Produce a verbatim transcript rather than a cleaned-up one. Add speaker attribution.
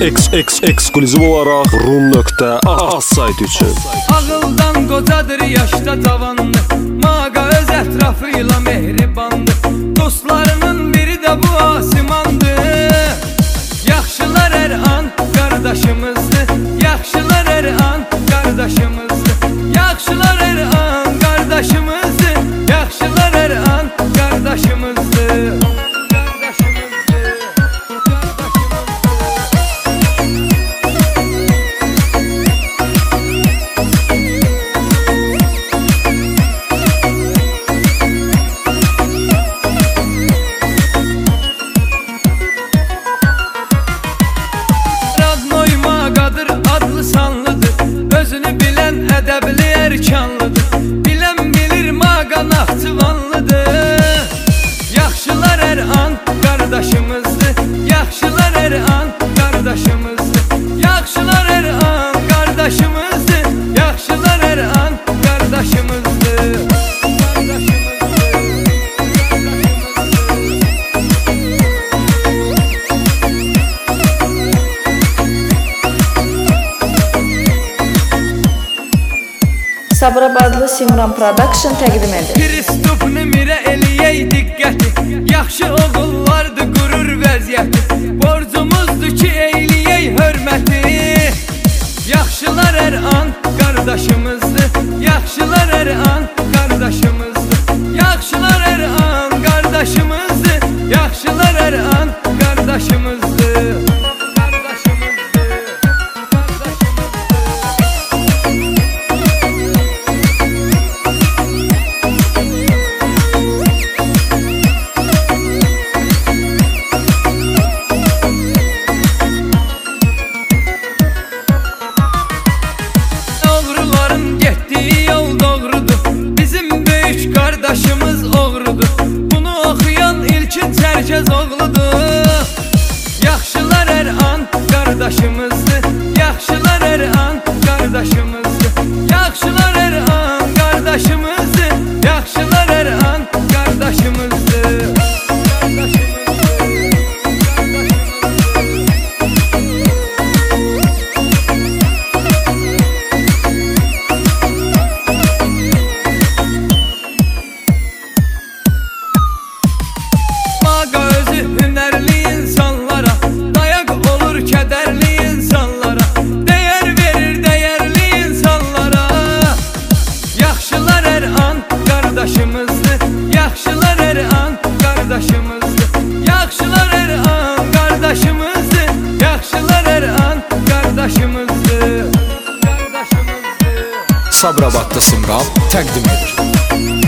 Speaker 1: Eks eks ekskluziv olaraq rum nöqtə az sayt üçün.
Speaker 2: Ağıldan qocadır, yaşda cavandı, maqa öz ətrafıyla mehribandı. Dostlarının biri də bu asimandı. Yaxşılar hər an qardaşımızdı, yaxşılar hər an qardaşımızdı, yaxşılar hər an qardaşımızdı, yaxşılar hər an qardaşımızdı. Ədəbli erkanlıdır, bilən bilir maqa Naxçıvanlıdır. Yaxşılar hər an qardaşımızdır, yaxşılar hər an qardaşımızdır, yaxşılar hər an qardaşımızdır, yaxşılar hər an qardaşımızdır.
Speaker 3: Sabirabadlı Simran Production təqdim edir.
Speaker 2: Kristof nümirə eləyək diqqəti, yaxşı oğullardır qurur vəziyyəti. Borcumuzdur ki eyləyək hörməti. Yaxşılar hər an qardaşımızdır, yaxşılar hər an qardaşımızdır, yaxşılar hər an qardaşımızdır, yaxşılar hər an qardaşımızdır. Qardaşımız oğrudur, bunu oxuyan İlkin Çərkəz oğludur. Yaxşılar hər an qardaşımızdır, yaxşılar hər an qardaşımızdır, yaxşılar hər an qardaşımızdır, yaxşılar hər an qardaşımızdır. Qardaşımızdır, yaxşılar hər an qardaşımızdır, yaxşılar hər an qardaşımızdır, yaxşılar hər an qardaşımızdır.
Speaker 4: Sabirabadlı Simran təqdim edir.